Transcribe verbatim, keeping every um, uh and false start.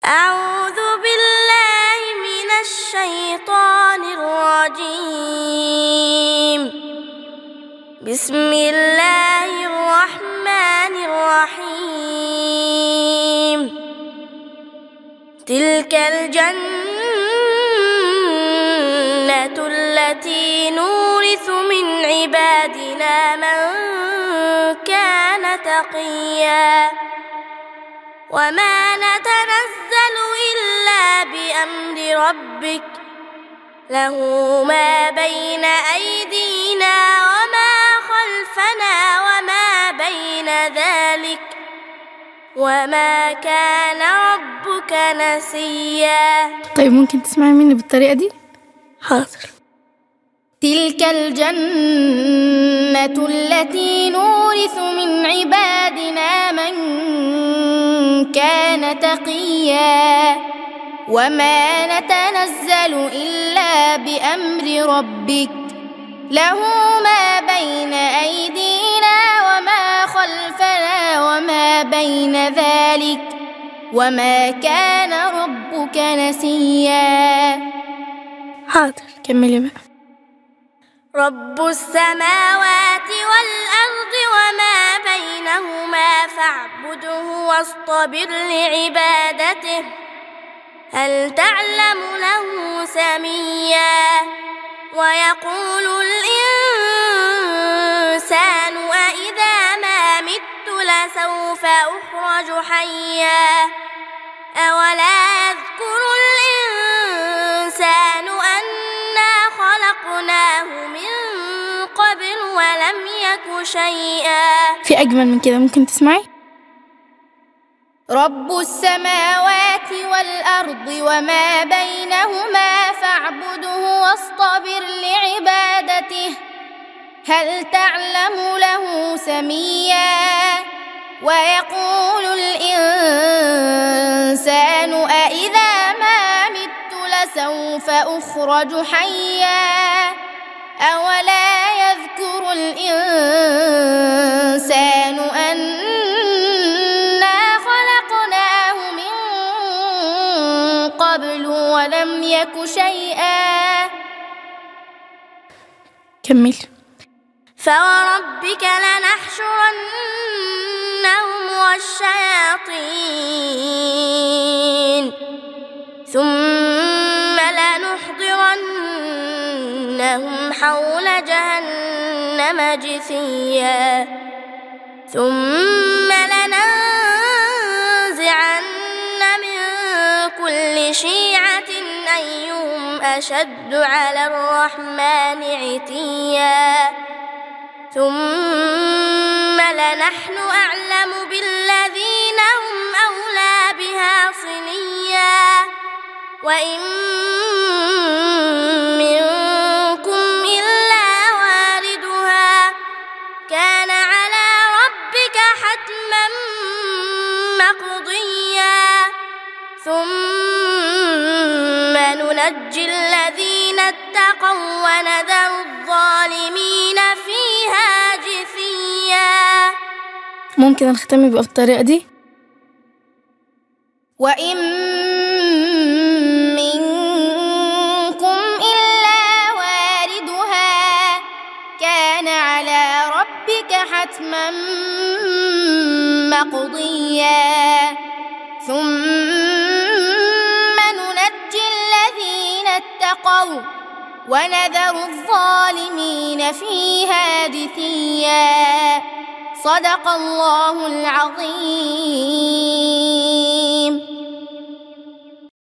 أعوذ بالله من الشيطان الرجيم. بسم الله الرحمن الرحيم. تلك الجنة التي نورث من عبادنا من كان تقيا وما نتنزل إلا بأمر ربك له ما بين أيدينا وما خلفنا وما بين ذلك وما كان ربك نسيا. طيب ممكن تسمعي مني بالطريقة دي؟ حاضر. تلك الجنة التي نورث من عبادنا من كان تقيا وما نتنزل إلا بأمر ربك له ما بين أيدينا وما خلفنا وما بين ذلك وما كان ربك نسيا. حاضر. كملي بقى. رب السماوات والأرض وما بينهما فاعبده واصطبر لعبادته هل تعلم له سميا. ويقول الإنسان أإذا ما مت لسوف أخرج حيا أولا يذكر الإنسان أنا خلقناه من قبل ولم يك شيئا. في أجمل من كده ممكن تسمعي؟ رب السماوات والأرض وما بينهما فاعبده واصطبر لعبادته هل تعلم له سميا. ويقول الإنسان أإذا ما مت لسوف أخرج حيا أولا يذكر الإنسان أنا خلقناه من قبل ولم يك شيئا. كمل. فوربك لنحشرنهم والشياطين ثم لنحضرنهم حول جهنم جثيا ثم لننزعن من كل شيعة أيهم أشد على الرحمن عتيا ثم لنحن أعلم بالذين هم أولى بها صليا وإن منكم إلا واردها كان على ربك حتما مقضيا ثم ننجي الذين اتقوا ونذر الظالمين فيها جثيا. ممكن نختم بقى بالطريقة دي؟ وإن منكم إلا واردها كان على ربك حتما مقضيا ثم ننجي الذين اتقوا ونذر الظالمين فيها جثيا. صدق الله العظيم.